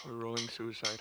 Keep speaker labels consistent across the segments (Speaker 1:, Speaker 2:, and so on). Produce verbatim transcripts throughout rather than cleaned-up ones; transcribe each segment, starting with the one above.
Speaker 1: We're rolling suicide.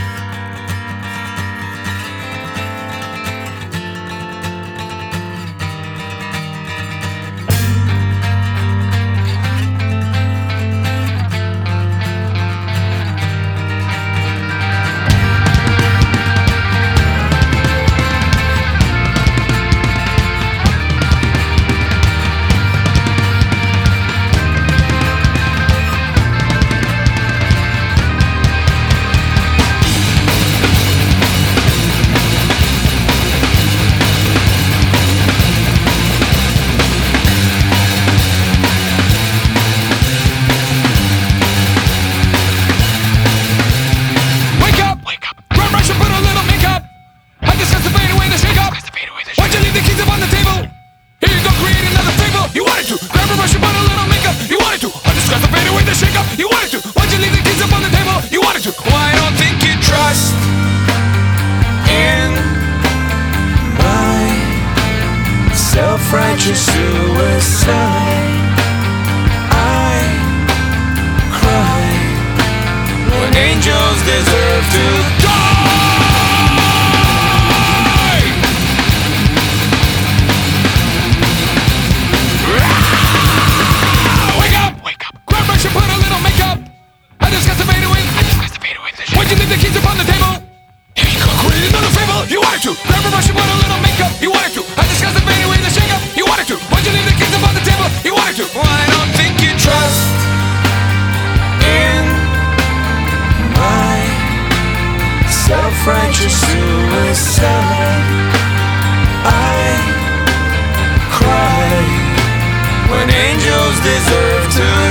Speaker 2: Why don't think you trust in my self-righteous suicide? I cry when angels deserve to die. Ah! Wake up! Wake up! Grab brush and put a little makeup. I discuss the fade away. I discuss the fade away. Why'd you leave the keys upon the table? Here you go, create another fable. You wanted to. Grab a brush and put a little makeup. You wanted to. I discussed the fade away, the shake up. You wanted to. Why'd you leave the keys upon the table? You wanted to. Well, I don't think you trust in my self-righteous suicide. I cry when angels deserve to